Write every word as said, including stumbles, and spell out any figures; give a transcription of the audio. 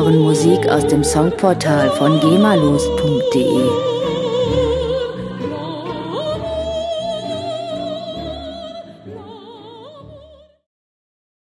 hören Musik aus dem Songportal von gemalos punkt de.